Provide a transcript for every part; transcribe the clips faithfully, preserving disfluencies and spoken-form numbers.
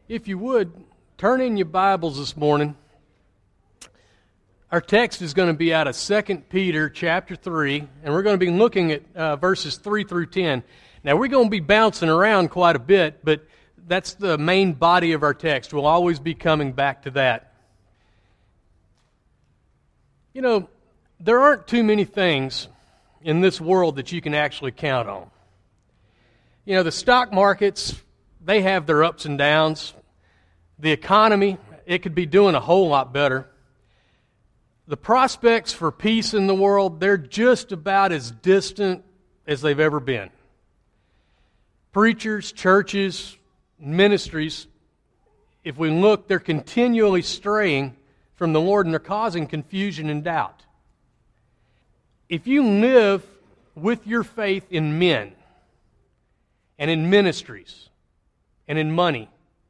If you would, turn in your Bibles this morning. Our text is going to be out of Second Peter chapter three, and we're going to be looking at uh, verses three through ten. Now, we're going to be bouncing around quite a bit, but that's the main body of our text. We'll always be coming back to that. You know, there aren't too many things in this world that you can actually count on. You know, the stock markets, they have their ups and downs. The economy, it could be doing a whole lot better. The prospects for peace in the world, they're just about as distant as they've ever been. Preachers, churches, ministries, if we look, they're continually straying from the Lord, and they're causing confusion and doubt. If you live with your faith in men and in ministries and in money,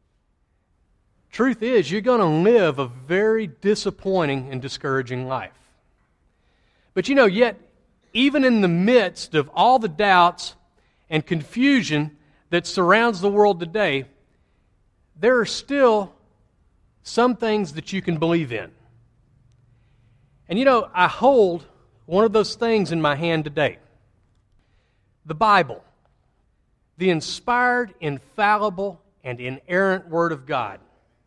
truth is you're going to live a very disappointing and discouraging life. But you know, yet, even in the midst of all the doubts and confusion that surrounds the world today, there are still some things that you can believe in. And you know, I hold one of those things in my hand today. The Bible, the inspired, infallible, and inerrant Word of God.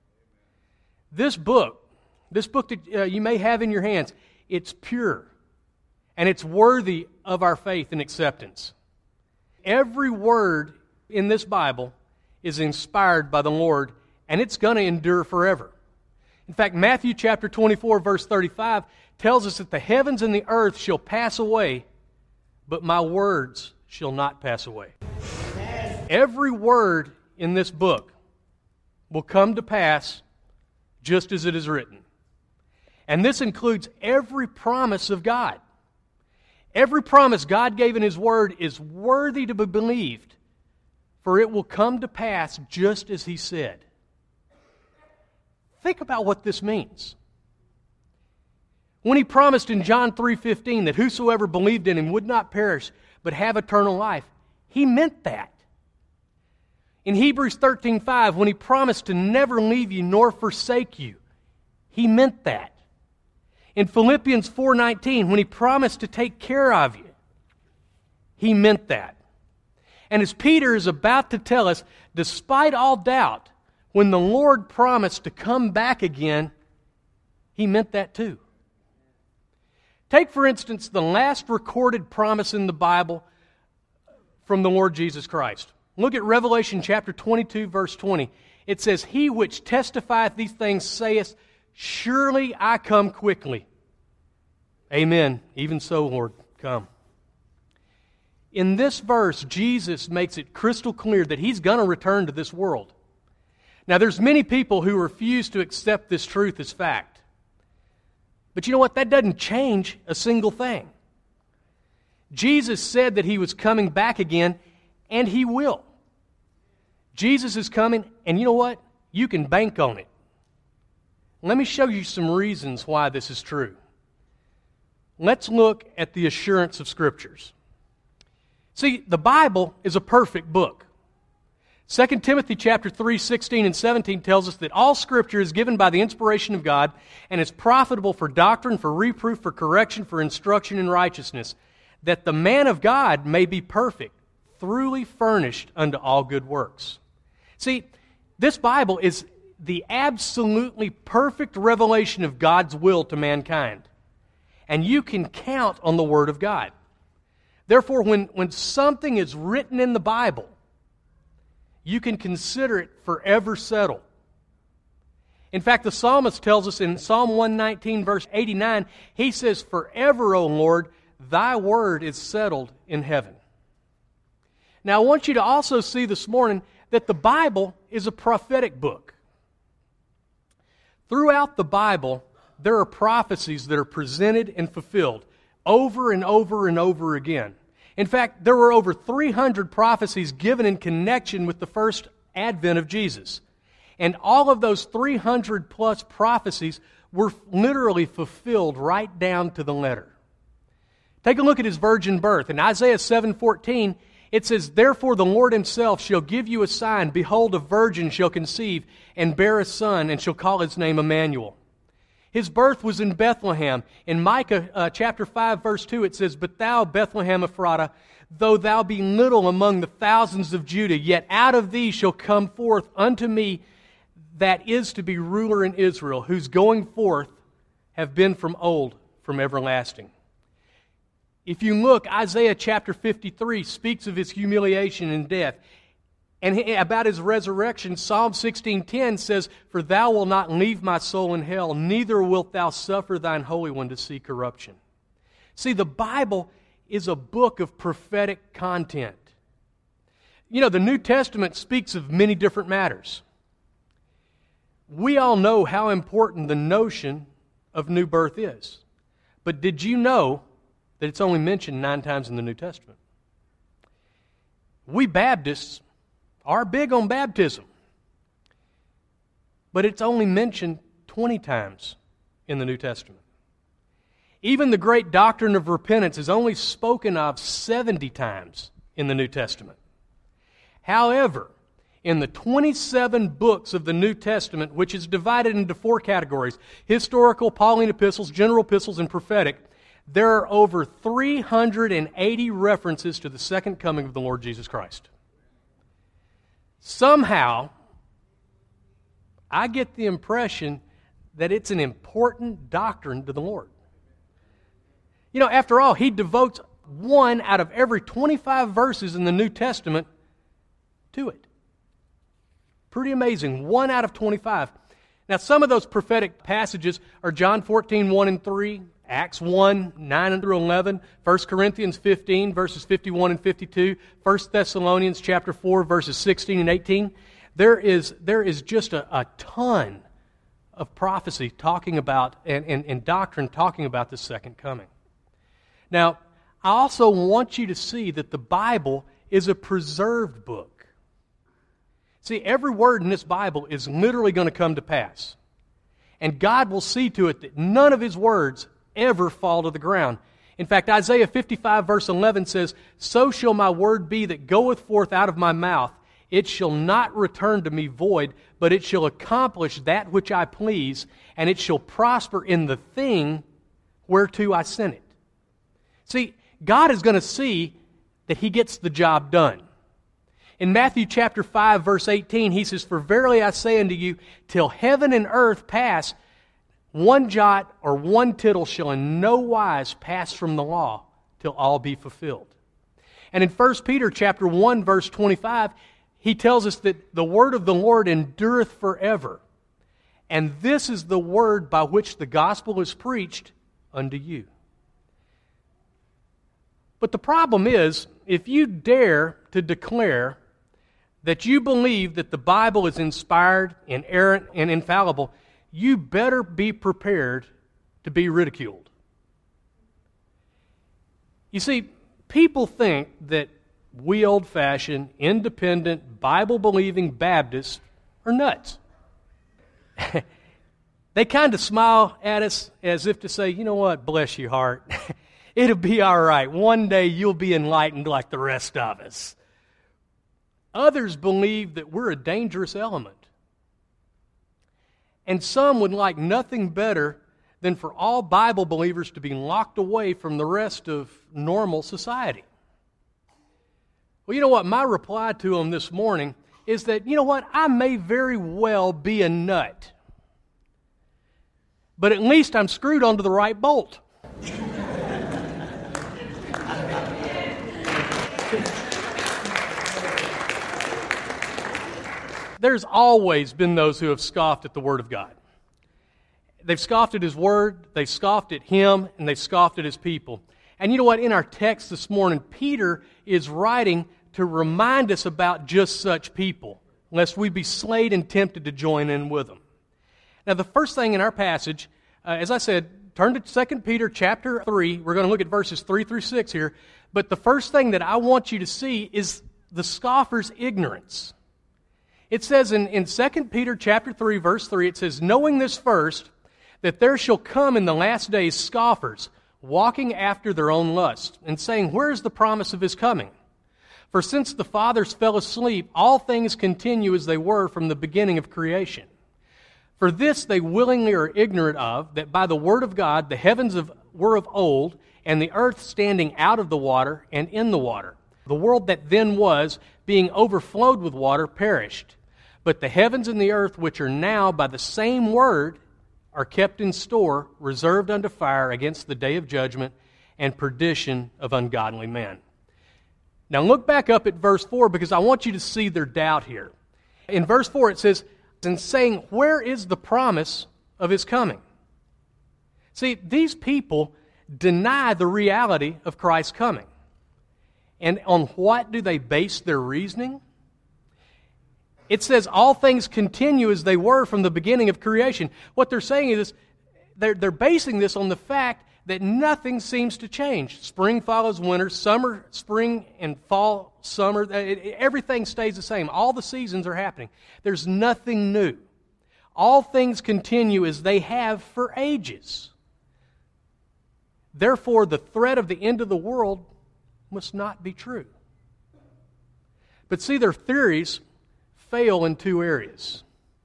This book, this book that uh, you may have in your hands, it's pure, and it's worthy of our faith and acceptance. Every word in this Bible is inspired by the Lord, and it's going to endure forever. In fact, Matthew chapter twenty-four, verse thirty-five tells us that the heavens and the earth shall pass away, but my words shall not pass away. Amen. Every word in this book will come to pass just as it is written. And this includes every promise of God. Every promise God gave in His Word is worthy to be believed, for it will come to pass just as He said. Think about what this means. When He promised in John three fifteen that whosoever believed in Him would not perish, but have eternal life, He meant that. In Hebrews thirteen five, when He promised to never leave you nor forsake you, He meant that. In Philippians four nineteen, when He promised to take care of you, He meant that. And as Peter is about to tell us, despite all doubt, when the Lord promised to come back again, He meant that too. Take, for instance, the last recorded promise in the Bible from the Lord Jesus Christ. Look at Revelation chapter twenty-two, verse twenty. It says, He which testifieth these things saith, Surely I come quickly. Amen. Even so, Lord, come. In this verse, Jesus makes it crystal clear that He's going to return to this world. Now, there's many people who refuse to accept this truth as fact. But you know what? That doesn't change a single thing. Jesus said that He was coming back again, and He will. Jesus is coming, and you know what? You can bank on it. Let me show you some reasons why this is true. Let's look at the assurance of Scriptures. See, the Bible is a perfect book. Second Timothy chapter three, sixteen and seventeen tells us that all Scripture is given by the inspiration of God and is profitable for doctrine, for reproof, for correction, for instruction in righteousness, that the man of God may be perfect, thoroughly furnished unto all good works. See, this Bible is the absolutely perfect revelation of God's will to mankind. And you can count on the Word of God. Therefore, when, when something is written in the Bible, you can consider it forever settled. In fact, the psalmist tells us in Psalm one nineteen, verse eighty-nine, he says, Forever, O Lord, Thy word is settled in heaven. Now, I want you to also see this morning that the Bible is a prophetic book. Throughout the Bible, there are prophecies that are presented and fulfilled over and over and over again. In fact, there were over three hundred prophecies given in connection with the first advent of Jesus. And all of those three hundred plus prophecies were literally fulfilled right down to the letter. Take a look at His virgin birth. In Isaiah seven fourteen, It says, "Therefore the Lord himself shall give you a sign. Behold, a virgin shall conceive and bear a son, and shall call his name Emmanuel." His birth was in Bethlehem. In Micah uh, chapter five, verse two, it says, "But thou, Bethlehem Ephratah, though thou be little among the thousands of Judah, yet out of thee shall come forth unto me that is to be ruler in Israel, whose going forth have been from old, from everlasting." If you look, Isaiah chapter fifty-three speaks of his humiliation and death. And about his resurrection, Psalm sixteen ten says, "For thou wilt not leave my soul in hell, neither wilt thou suffer thine Holy One to see corruption." See, the Bible is a book of prophetic content. You know, the New Testament speaks of many different matters. We all know how important the notion of new birth is. But did you know that it's only mentioned nine times in the New Testament? We Baptists are big on baptism, but it's only mentioned twenty times in the New Testament. Even the great doctrine of repentance is only spoken of seventy times in the New Testament. However, in the twenty-seven books of the New Testament, which is divided into four categories, historical, Pauline epistles, general epistles, and prophetic, there are over three hundred eighty references to the second coming of the Lord Jesus Christ. Somehow, I get the impression that it's an important doctrine to the Lord. You know, after all, He devotes one out of every twenty-five verses in the New Testament to it. Pretty amazing. One out of twenty-five. Now, some of those prophetic passages are John fourteen, one and three, Acts one, nine through eleven, First Corinthians fifteen, verses fifty-one and fifty-two, First Thessalonians chapter four, verses sixteen and eighteen. There is, there is just a, a ton of prophecy talking about, and, and, and doctrine talking about the second coming. Now, I also want you to see that the Bible is a preserved book. See, every word in this Bible is literally going to come to pass. And God will see to it that none of His words ever fall to the ground. In fact, Isaiah fifty-five verse eleven says, "So shall my word be that goeth forth out of my mouth. It shall not return to me void, but it shall accomplish that which I please, and it shall prosper in the thing whereto I sent it." See, God is going to see that He gets the job done. In Matthew chapter five, verse eighteen, He says, "For verily I say unto you, till heaven and earth pass, one jot or one tittle shall in no wise pass from the law till all be fulfilled." And in First Peter chapter one, verse twenty-five, he tells us that the word of the Lord endureth forever. And this is the word by which the gospel is preached unto you. But the problem is, if you dare to declare that you believe that the Bible is inspired, inerrant, and infallible, you better be prepared to be ridiculed. You see, people think that we old-fashioned, independent, Bible-believing Baptists are nuts. They kind of smile at us as if to say, "You know what, bless your heart. It'll be all right. One day you'll be enlightened like the rest of us." Others believe that we're a dangerous element. And some would like nothing better than for all Bible believers to be locked away from the rest of normal society. Well, you know what? My reply to them this morning is that, you know what? I may very well be a nut. But at least I'm screwed onto the right bolt. There's always been those who have scoffed at the Word of God. They've scoffed at His Word, they've scoffed at Him, and they've scoffed at His people. And you know what? In our text this morning, Peter is writing to remind us about just such people, lest we be swayed and tempted to join in with them. Now, the first thing in our passage, uh, as I said, turn to Second Peter chapter three. We're going to look at verses three through six here. But the first thing that I want you to see is the scoffer's ignorance. It says in, in Second Peter chapter three, verse three, it says, "Knowing this first, that there shall come in the last days scoffers, walking after their own lust, and saying, Where is the promise of His coming? For since the fathers fell asleep, all things continue as they were from the beginning of creation. For this they willingly are ignorant of, that by the word of God the heavens of, were of old, and the earth standing out of the water and in the water. The world that then was, being overflowed with water, perished. But the heavens and the earth, which are now by the same word, are kept in store, reserved unto fire against the day of judgment and perdition of ungodly men. Now look back up at verse four, because I want you to see their doubt here. In verse four it says, and saying, where is the promise of his coming? See, these people deny the reality of Christ's coming. And on what do they base their reasoning? It says all things continue as they were from the beginning of creation. What they're saying is they're, they're basing this on the fact that nothing seems to change. Spring follows winter, summer, spring, and fall, summer. It, it, everything stays the same. All the seasons are happening. There's nothing new. All things continue as they have for ages. Therefore, the threat of the end of the world must not be true. But see, their theories fail in two areas.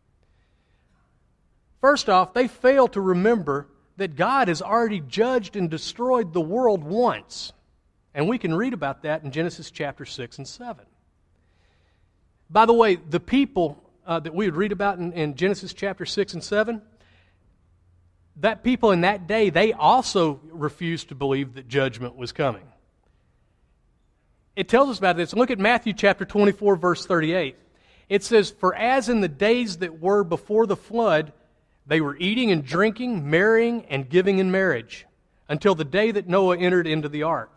First off, they fail to remember that God has already judged and destroyed the world once. And we can read about that in Genesis chapter six and seven. By the way, the people uh, that we would read about in, in Genesis chapter six and seven, that people in that day, they also refused to believe that judgment was coming. It tells us about this. Look at Matthew chapter twenty-four, verse thirty-eight. It says, for as in the days that were before the flood, they were eating and drinking, marrying and giving in marriage, until the day that Noah entered into the ark,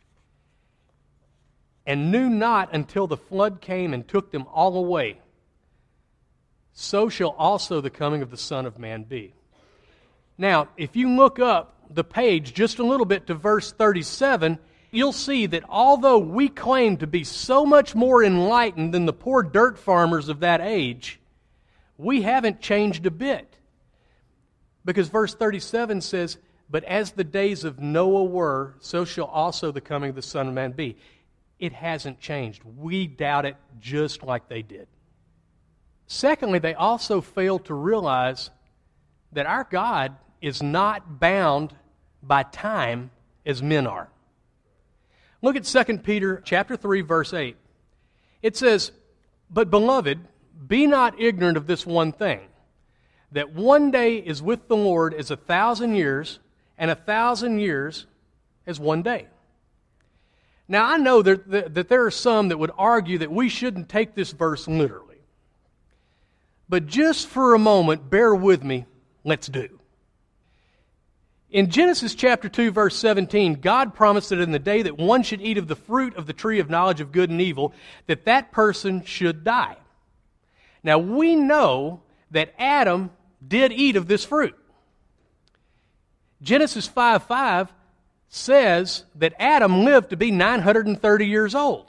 and knew not until the flood came and took them all away. So shall also the coming of the Son of Man be. Now, if you look up the page just a little bit to verse thirty-seven, you'll see that although we claim to be so much more enlightened than the poor dirt farmers of that age, we haven't changed a bit. Because verse thirty-seven says, but as the days of Noah were, so shall also the coming of the Son of Man be. It hasn't changed. We doubt it just like they did. Secondly, they also fail to realize that our God is not bound by time as men are. Look at Second Peter chapter three, verse eight. It says, but beloved, be not ignorant of this one thing, that one day is with the Lord as a thousand years, and a thousand years as one day. Now, I know that, that, that there are some that would argue that we shouldn't take this verse literally. But just for a moment, bear with me, let's do. In Genesis chapter two, verse seventeen, God promised that in the day that one should eat of the fruit of the tree of knowledge of good and evil, that that person should die. Now, we know that Adam did eat of this fruit. Genesis five five says that Adam lived to be nine hundred thirty years old.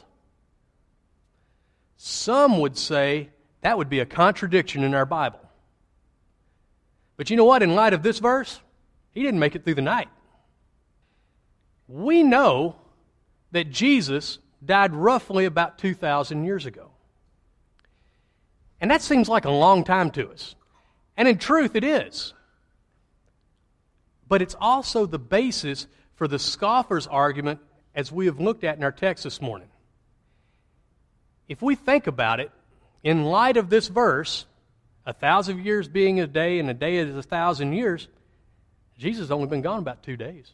Some would say that would be a contradiction in our Bible. But you know what? In light of this verse, he didn't make it through the night. We know that Jesus died roughly about two thousand years ago. And that seems like a long time to us. And in truth, it is. But it's also the basis for the scoffer's argument as we have looked at in our text this morning. If we think about it, in light of this verse, a thousand years being a day and a day is a thousand years, Jesus has only been gone about two days.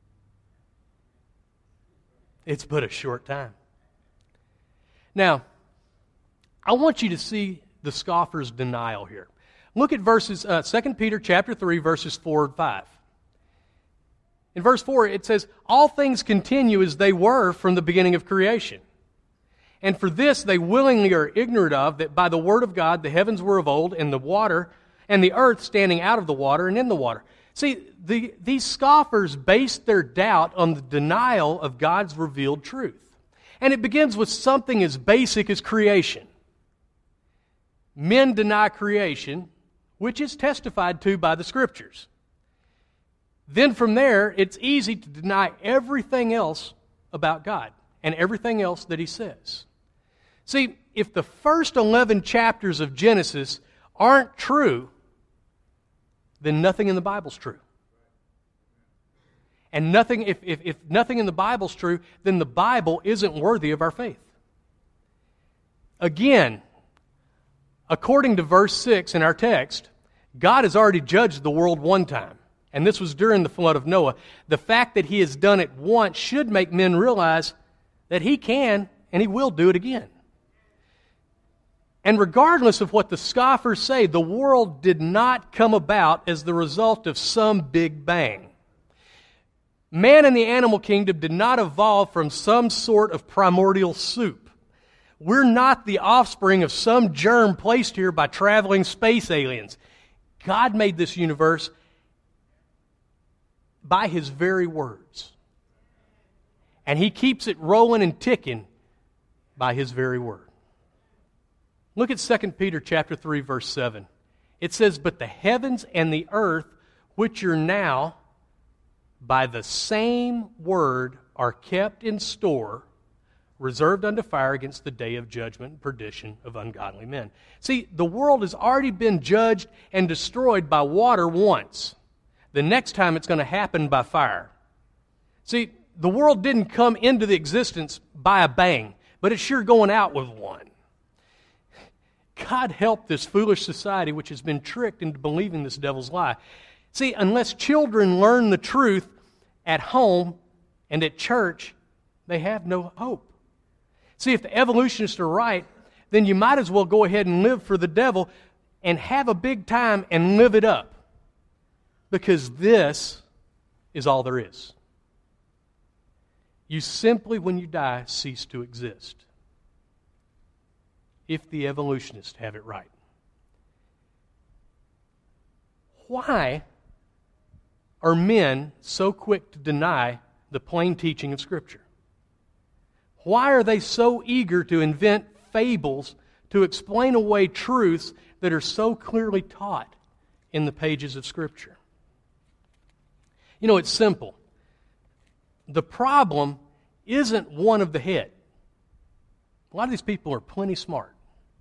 It's but a short time. Now, I want you to see the scoffer's denial here. Look at verses, uh, Second Peter chapter three, verses four and five. In verse four, it says, all things continue as they were from the beginning of creation. And for this they willingly are ignorant of, that by the word of God the heavens were of old, and the water, and the earth standing out of the water and in the water. See, the, these scoffers based their doubt on the denial of God's revealed truth. And it begins with something as basic as creation. Men deny creation, which is testified to by the Scriptures. Then from there, it's easy to deny everything else about God. and everything else that he says. See, if the first eleven chapters of Genesis aren't true, then nothing in the Bible's true. And nothing, if, if, if nothing in the Bible's true, then the Bible isn't worthy of our faith. Again, according to verse six in our text, God has already judged the world one time, and this was during the flood of Noah. The fact that He has done it once should make men realize that He can and He will do it again. And regardless of what the scoffers say, the world did not come about as the result of some big bang. Man in the animal kingdom did not evolve from some sort of primordial soup. We're not the offspring of some germ placed here by traveling space aliens. God made this universe by His very words. And He keeps it rolling and ticking by His very word. Look at Second Peter chapter three, verse seven. It says, "But the heavens and the earth, which are now, by the same word, are kept in store, reserved unto fire against the day of judgment and perdition of ungodly men." See, the world has already been judged and destroyed by water once. The next time it's going to happen by fire. See, the world didn't come into the existence by a bang, but it's sure going out with one. God help this foolish society which has been tricked into believing this devil's lie. See, unless children learn the truth at home and at church, they have no hope. See, if the evolutionists are right, then you might as well go ahead and live for the devil and have a big time and live it up. Because this is all there is. You simply, when you die, cease to exist. If the evolutionists have it right. Why are men so quick to deny the plain teaching of Scripture? Why are they so eager to invent fables to explain away truths that are so clearly taught in the pages of Scripture? You know, it's simple. The problem isn't one of the head. A lot of these people are plenty smart.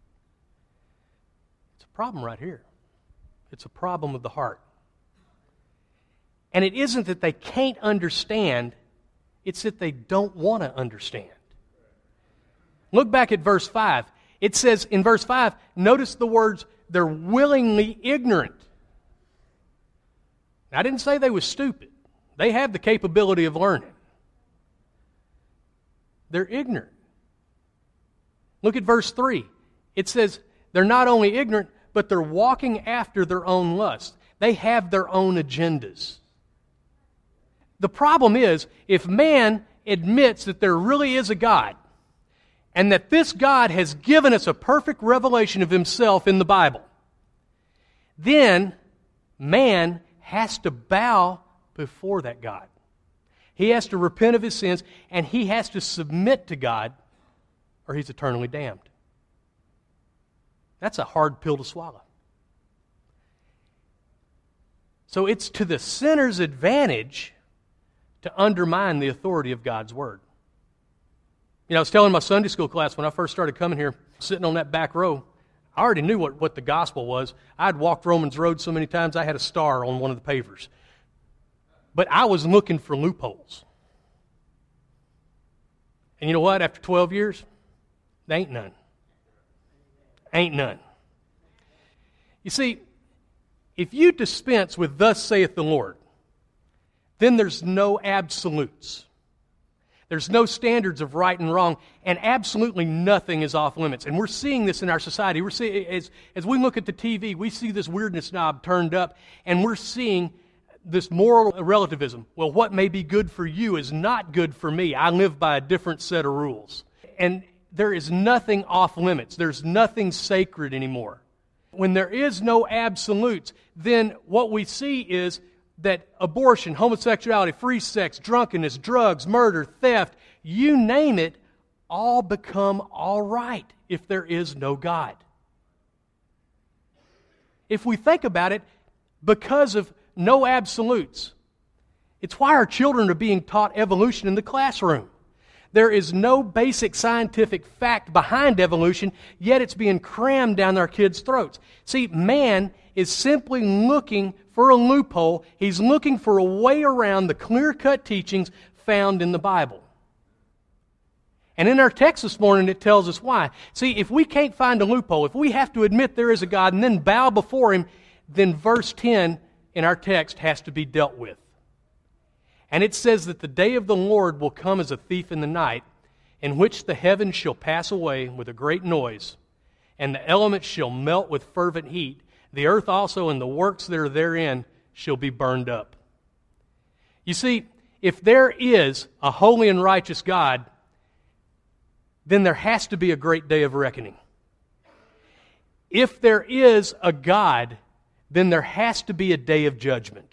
It's a problem right here. It's a problem of the heart. And it isn't that they can't understand, it's that they don't want to understand. Look back at verse five. It says in verse five, notice the words, they're willingly ignorant. Now, I didn't say they were stupid. They have the capability of learning. They're ignorant. Look at verse three. It says they're not only ignorant, but they're walking after their own lust. They have their own agendas. The problem is, if man admits that there really is a God, and that this God has given us a perfect revelation of Himself in the Bible, then man has to bow before that God. He has to repent of his sins, and he has to submit to God, or he's eternally damned. That's a hard pill to swallow. So it's to the sinner's advantage to undermine the authority of God's Word. You know, I was telling my Sunday school class when I first started coming here, sitting on that back row, I already knew what, what the gospel was. I'd walked Romans Road so many times I had a star on one of the pavers. But I was looking for loopholes. And you know what? After twelve years, there ain't none. Ain't none. You see, if you dispense with "Thus saith the Lord," then there's no absolutes. There's no standards of right and wrong, and absolutely nothing is off limits. And we're seeing this in our society. We're seeing, as, as we look at the T V, we see this weirdness knob turned up, and we're seeing this moral relativism. Well, what may be good for you is not good for me. I live by a different set of rules. And there is nothing off limits. There's nothing sacred anymore. When there is no absolutes, then what we see is that abortion, homosexuality, free sex, drunkenness, drugs, murder, theft, you name it, all become all right if there is no God. If we think about it, because of no absolutes, it's why our children are being taught evolution in the classroom. There is no basic scientific fact behind evolution, yet it's being crammed down our kids' throats. See, man is simply looking for a loophole. He's looking for a way around the clear-cut teachings found in the Bible. And in our text this morning, it tells us why. See, if we can't find a loophole, if we have to admit there is a God and then bow before Him, then verse ten in our text has to be dealt with. And it says that the day of the Lord will come as a thief in the night, in which the heavens shall pass away with a great noise, and the elements shall melt with fervent heat. The earth also and the works that are therein shall be burned up. You see, if there is a holy and righteous God, then there has to be a great day of reckoning. If there is a God, then there has to be a day of judgment.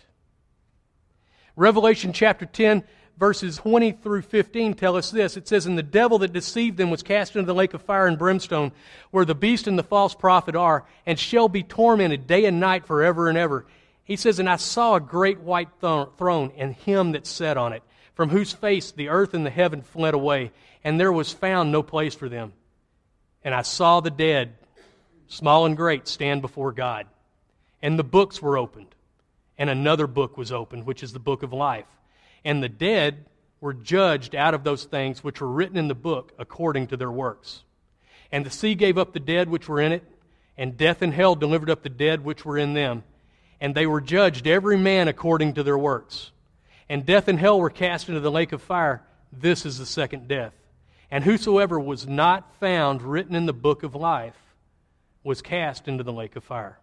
Revelation chapter ten, verses twenty through fifteen tell us this. It says, "And the devil that deceived them was cast into the lake of fire and brimstone, where the beast and the false prophet are, and shall be tormented day and night forever and ever." He says, "And I saw a great white throne, and Him that sat on it, from whose face the earth and the heaven fled away, and there was found no place for them. And I saw the dead, small and great, stand before God. And the books were opened. And another book was opened, which is the book of life. And the dead were judged out of those things which were written in the book according to their works. And the sea gave up the dead which were in it, and death and hell delivered up the dead which were in them. And they were judged every man according to their works. And death and hell were cast into the lake of fire. This is the second death. And whosoever was not found written in the book of life was cast into the lake of fire."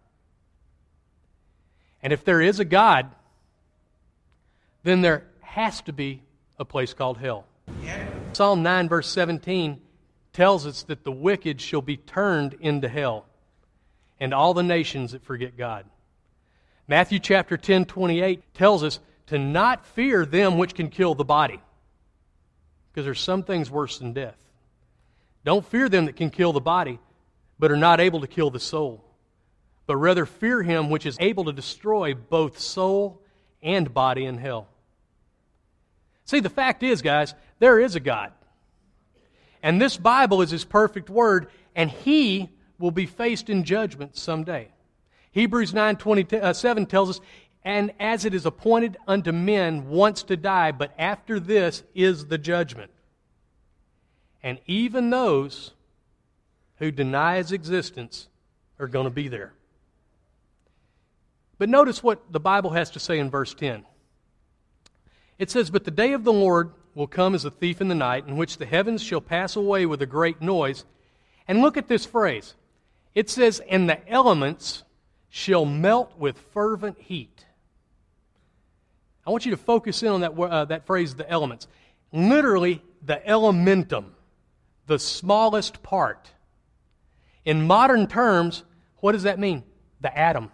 And if there is a God, then there has to be a place called hell. Yeah. Psalm nine verse seventeen tells us that the wicked shall be turned into hell, and all the nations that forget God. Matthew chapter ten twenty-eight tells us to not fear them which can kill the body, because there's some things worse than death. Don't fear them that can kill the body, but are not able to kill the soul. But rather fear Him which is able to destroy both soul and body in hell. See, the fact is, guys, there is a God. And this Bible is His perfect Word, and He will be faced in judgment someday. Hebrews nine twenty-seven tells us, "And as it is appointed unto men once to die, but after this is the judgment. And even those who deny His existence are going to be there." But notice what the Bible has to say in verse ten. It says, "But the day of the Lord will come as a thief in the night, in which the heavens shall pass away with a great noise." And look at this phrase. It says, "And the elements shall melt with fervent heat." I want you to focus in on that, uh, that phrase, the elements. Literally, the elementum, the smallest part. In modern terms, what does that mean? The atom.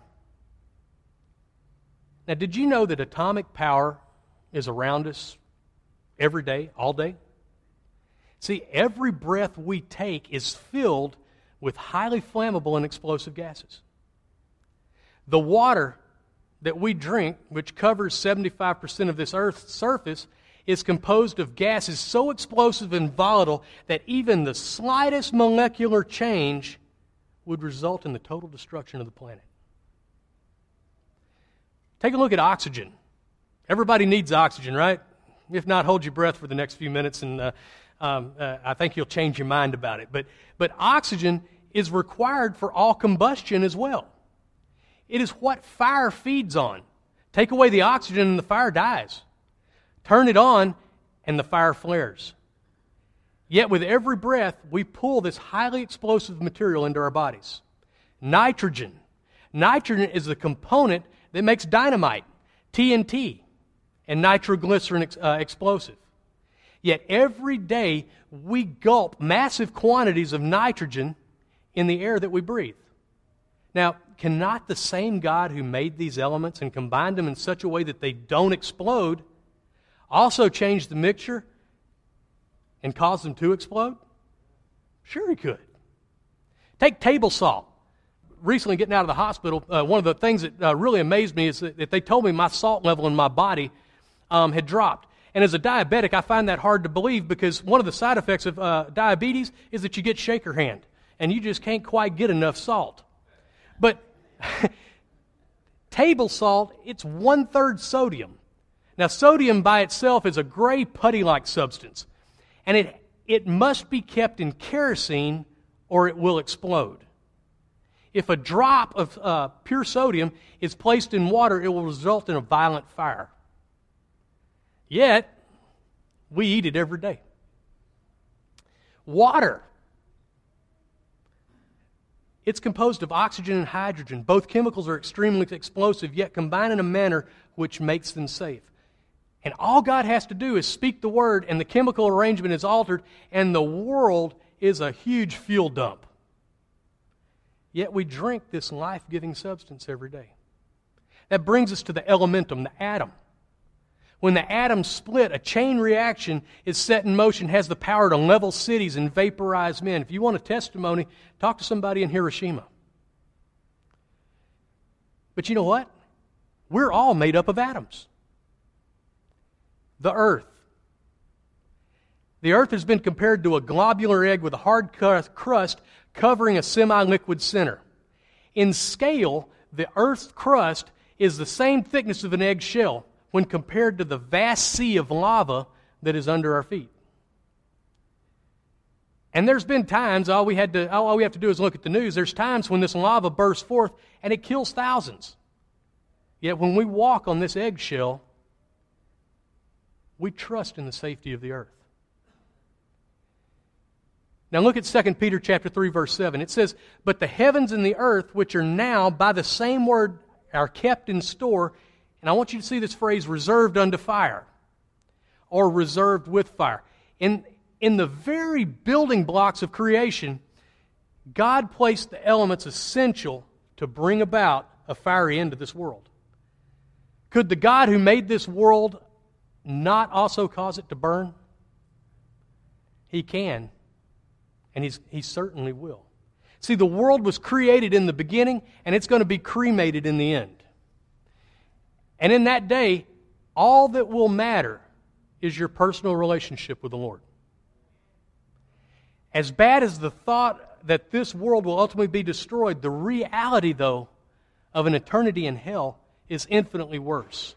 Now, did you know that atomic power is around us every day, all day? See, every breath we take is filled with highly flammable and explosive gases. The water that we drink, which covers seventy-five percent of this Earth's surface, is composed of gases so explosive and volatile that even the slightest molecular change would result in the total destruction of the planet. Take a look at oxygen. Everybody needs oxygen, right? If not, hold your breath for the next few minutes, and uh, um, uh, I think you'll change your mind about it. But, but oxygen is required for all combustion as well. It is what fire feeds on. Take away the oxygen and the fire dies. Turn it on and the fire flares. Yet with every breath, we pull this highly explosive material into our bodies. Nitrogen. Nitrogen is the component that makes dynamite, T N T, and nitroglycerin ex- uh, explosive. Yet every day we gulp massive quantities of nitrogen in the air that we breathe. Now, cannot the same God who made these elements and combined them in such a way that they don't explode also change the mixture and cause them to explode? Sure He could. Take table salt. Recently getting out of the hospital, uh, one of the things that uh, really amazed me is that, that they told me my salt level in my body um, had dropped. And as a diabetic, I find that hard to believe because one of the side effects of uh, diabetes is that you get shaker hand, and you just can't quite get enough salt. But table salt, it's one-third sodium. Now, sodium by itself is a gray putty-like substance, and it, it must be kept in kerosene or it will explode. If a drop of uh, pure sodium is placed in water, it will result in a violent fire. Yet, we eat it every day. Water. It's composed of oxygen and hydrogen. Both chemicals are extremely explosive, yet combine in a manner which makes them safe. And all God has to do is speak the word, and the chemical arrangement is altered, and the world is a huge fuel dump. Yet we drink this life-giving substance every day. That brings us to the elementum, the atom. When the atoms split, a chain reaction is set in motion, has the power to level cities and vaporize men. If you want a testimony, talk to somebody in Hiroshima. But you know what? We're all made up of atoms. The earth. The earth has been compared to a globular egg with a hard crust covering a semi-liquid center. In scale, the earth's crust is the same thickness of an egg shell when compared to the vast sea of lava that is under our feet. And there's been times, all we had to, all we have to do is look at the news, there's times when this lava bursts forth and it kills thousands. Yet when we walk on this eggshell, we trust in the safety of the earth. Now look at Second Peter chapter three, verse seven. It says, "But the heavens and the earth, which are now by the same word, are kept in store." And I want you to see this phrase, reserved unto fire, or reserved with fire. In, in the very building blocks of creation, God placed the elements essential to bring about a fiery end to this world. Could the God who made this world not also cause it to burn? He can. And he's, he certainly will. See, the world was created in the beginning, and it's going to be cremated in the end. And in that day, all that will matter is your personal relationship with the Lord. As bad as the thought that this world will ultimately be destroyed, the reality, though, of an eternity in hell is infinitely worse.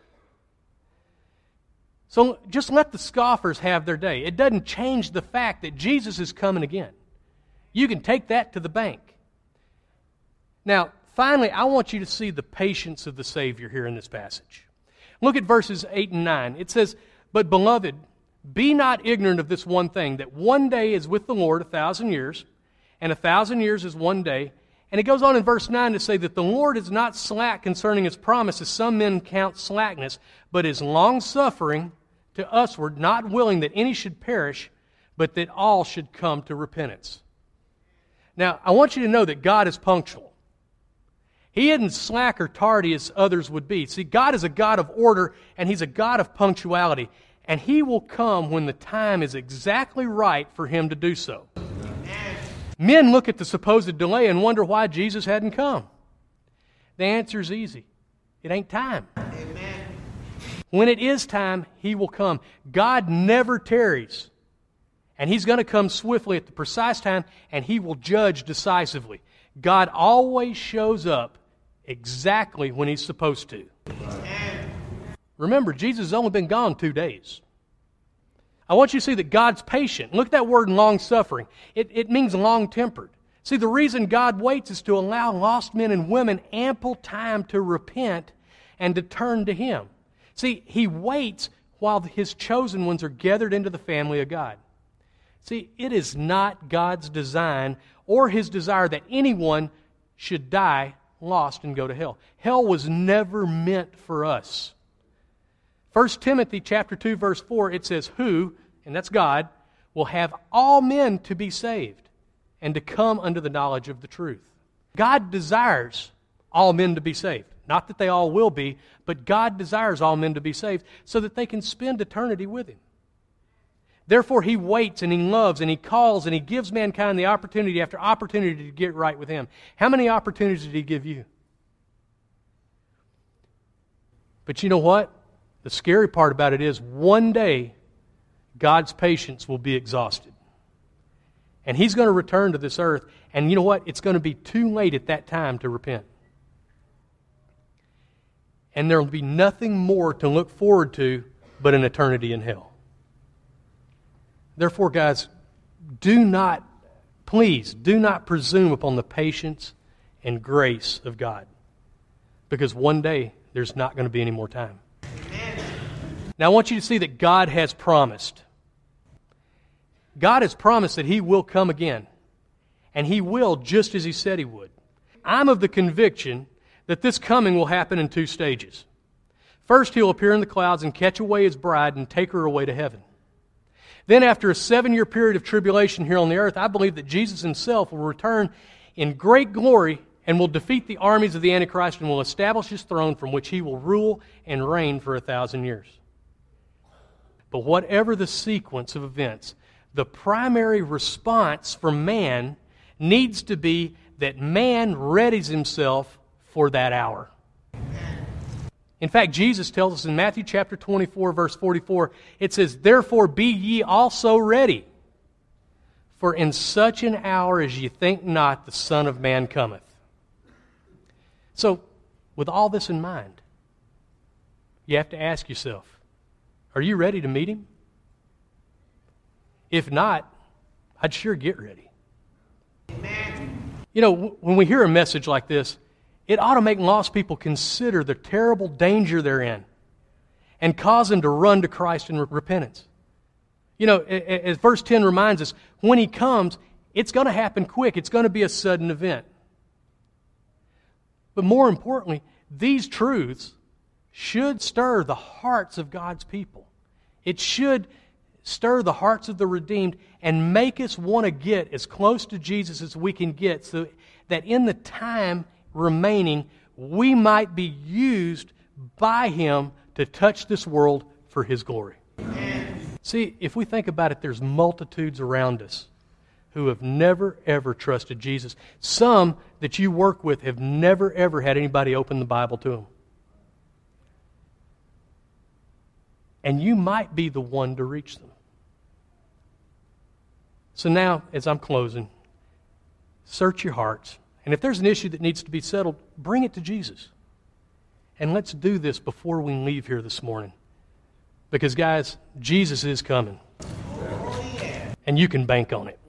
So just let the scoffers have their day. It doesn't change the fact that Jesus is coming again. You can take that to the bank. Now, finally, I want you to see the patience of the Savior here in this passage. Look at verses eight and nine. It says, "But beloved, be not ignorant of this one thing, that one day is with the Lord a thousand years, and a thousand years is one day." And it goes on in verse nine to say that the Lord is not slack concerning His promise, as some men count slackness, but is long-suffering to usward, not willing that any should perish, but that all should come to repentance. Now, I want you to know that God is punctual. He isn't slack or tardy as others would be. See, God is a God of order, and He's a God of punctuality. And He will come when the time is exactly right for Him to do so. Amen. Men look at the supposed delay and wonder why Jesus hadn't come. The answer is easy. It ain't time. Amen. When it is time, He will come. God never tarries. And He's going to come swiftly at the precise time, and He will judge decisively. God always shows up exactly when He's supposed to. Amen. Remember, Jesus has only been gone two days. I want you to see that God's patient. Look at that word long-suffering. It, it means long-tempered. See, the reason God waits is to allow lost men and women ample time to repent and to turn to Him. See, He waits while His chosen ones are gathered into the family of God. See, it is not God's design or His desire that anyone should die lost and go to hell. Hell was never meant for us. First Timothy chapter two, verse four, it says, "Who," and that's God, "will have all men to be saved and to come unto the knowledge of the truth." God desires all men to be saved. Not that they all will be, but God desires all men to be saved so that they can spend eternity with Him. Therefore, He waits and He loves and He calls and He gives mankind the opportunity after opportunity to get right with Him. How many opportunities did He give you? But you know what? The scary part about it is one day God's patience will be exhausted. And He's going to return to this earth. And you know what? It's going to be too late at that time to repent. And there will be nothing more to look forward to but an eternity in hell. Therefore, guys, do not, please, do not presume upon the patience and grace of God. Because one day, there's not going to be any more time. Now, I want you to see that God has promised. God has promised that He will come again. And He will just as He said He would. I'm of the conviction that this coming will happen in two stages. First, He'll appear in the clouds and catch away His bride and take her away to heaven. Then, after a seven-year period of tribulation here on the earth, I believe that Jesus Himself will return in great glory and will defeat the armies of the Antichrist and will establish His throne from which He will rule and reign for a thousand years. But whatever the sequence of events, the primary response from man needs to be that man readies himself for that hour. In fact, Jesus tells us in Matthew chapter twenty-four, verse forty-four, it says, "Therefore be ye also ready, for in such an hour as ye think not, the Son of Man cometh." So, with all this in mind, you have to ask yourself, are you ready to meet Him? If not, I'd sure get ready. Amen. You know, when we hear a message like this, it ought to make lost people consider the terrible danger they're in and cause them to run to Christ in repentance. You know, as verse ten reminds us, when He comes, it's going to happen quick. It's going to be a sudden event. But more importantly, these truths should stir the hearts of God's people. It should stir the hearts of the redeemed and make us want to get as close to Jesus as we can get so that in the time remaining, we might be used by Him to touch this world for His glory. Amen. See, if we think about it, there's multitudes around us who have never, ever trusted Jesus. Some that you work with have never, ever had anybody open the Bible to them. And you might be the one to reach them. So now, as I'm closing, search your hearts. And if there's an issue that needs to be settled, bring it to Jesus. And let's do this before we leave here this morning. Because, guys, Jesus is coming. And you can bank on it.